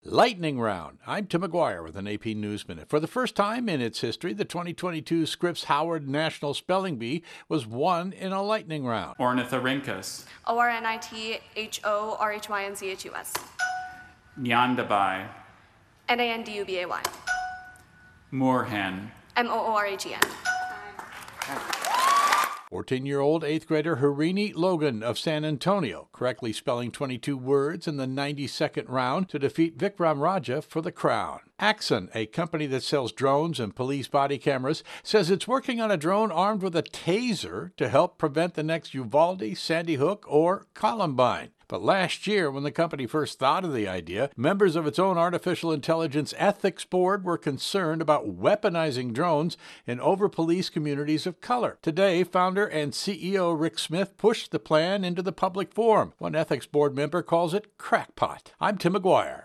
Lightning Round. I'm Tim McGuire with an AP News Minute. For the first time in its history, the 2022 Scripps Howard National Spelling Bee was won in a lightning round. Ornithorhynchus. ORNITHORHYNCHUS. Nyandabai. NANDUBAY. Moorhen. MOORHEN. 14-year-old 8th grader Harini Logan of San Antonio, correctly spelling 22 words in the 92nd round to defeat Vikram Raja for the crown. Axon, a company that sells drones and police body cameras, says it's working on a drone armed with a taser to help prevent the next Uvalde, Sandy Hook, or Columbine. But last year, when the company first thought of the idea, members of its own artificial intelligence ethics board were concerned about weaponizing drones in over-policed communities of color. Today, founder and CEO Rick Smith pushed the plan into the public forum. One ethics board member calls it crackpot. I'm Tim McGuire.